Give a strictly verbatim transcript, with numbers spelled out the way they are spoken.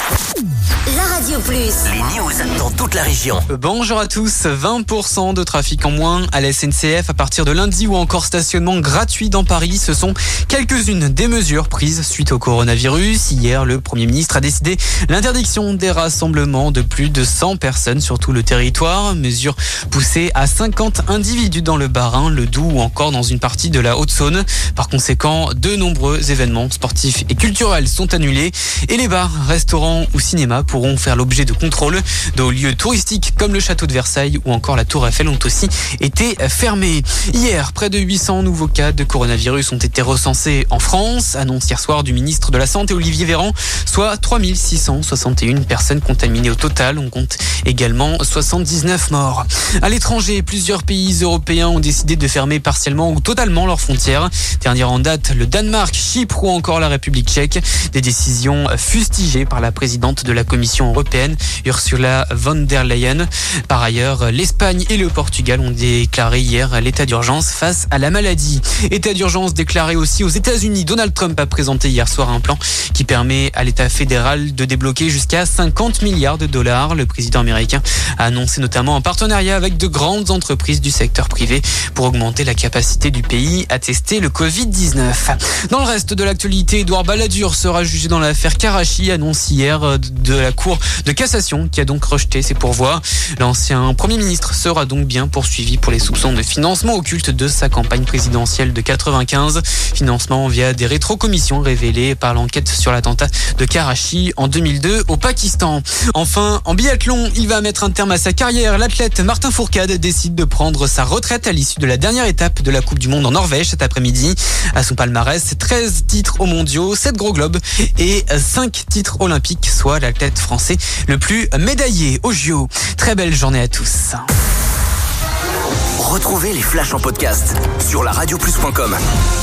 La Radio Plus. Les news dans toute la région. Bonjour à tous. vingt pour cent de trafic en moins à la S N C F à partir de lundi ou encore stationnement gratuit dans Paris. Ce sont quelques-unes des mesures prises suite au coronavirus. Hier, le Premier ministre a décidé l'interdiction des rassemblements de plus de cent personnes sur tout le territoire. Mesure poussée à cinquante individus dans le Bas-Rhin, le Doubs ou encore dans une partie de la Haute-Saône. Par conséquent, de nombreux événements sportifs et culturels sont annulés et les bars, restaurants ou cinémas pourront faire l'objet de contrôles. De hauts lieux touristiques comme le château de Versailles ou encore la Tour Eiffel ont aussi été fermés. Hier, près de huit cents nouveaux cas de coronavirus ont été recensés en France. Annonce hier soir du ministre de la Santé Olivier Véran, soit trois mille six cent soixante et une personnes contaminées au total. On compte également soixante-dix-neuf morts. À l'étranger, plusieurs pays européens ont décidé de fermer partiellement ou totalement leurs frontières. Dernière en date, le Danemark, Chypre ou encore la République tchèque. Des décisions fustigées par la présidente de la Commission européenne, Ursula von der Leyen. Par ailleurs, l'Espagne et le Portugal ont déclaré hier l'état d'urgence face à la maladie. État d'urgence déclaré aussi aux États-Unis. Donald Trump a présenté hier soir un plan qui permet à l'État fédéral de débloquer jusqu'à cinquante milliards de dollars. Le président américain a annoncé notamment un partenariat avec de grandes entreprises du secteur privé pour augmenter la capacité du pays à tester le covid dix-neuf. Dans le reste de l'actualité, Édouard Balladur sera jugé dans l'affaire Karachi, annonce hier de la Cour de cassation qui a donc rejeté ses pourvois. L'ancien Premier ministre sera donc bien poursuivi pour les soupçons de financement occulte de sa campagne présidentielle de quatre-vingt-quinze. Financement via des rétrocommissions révélées par l'enquête sur l'attentat de Karachi en deux mille deux au Pakistan. Enfin, en biathlon, il va mettre un terme à sa carrière. L'athlète Martin Fourcade décide de prendre sa retraite à l'issue de la dernière étape de la Coupe du Monde en Norvège cet après-midi. À son palmarès, treize titres aux mondiaux, sept gros globes et cinq titres olympiques, soit l'athlète français le plus médaillé aux J O. Très belle journée à tous. Retrouvez les flashs en podcast sur la radio plus point com.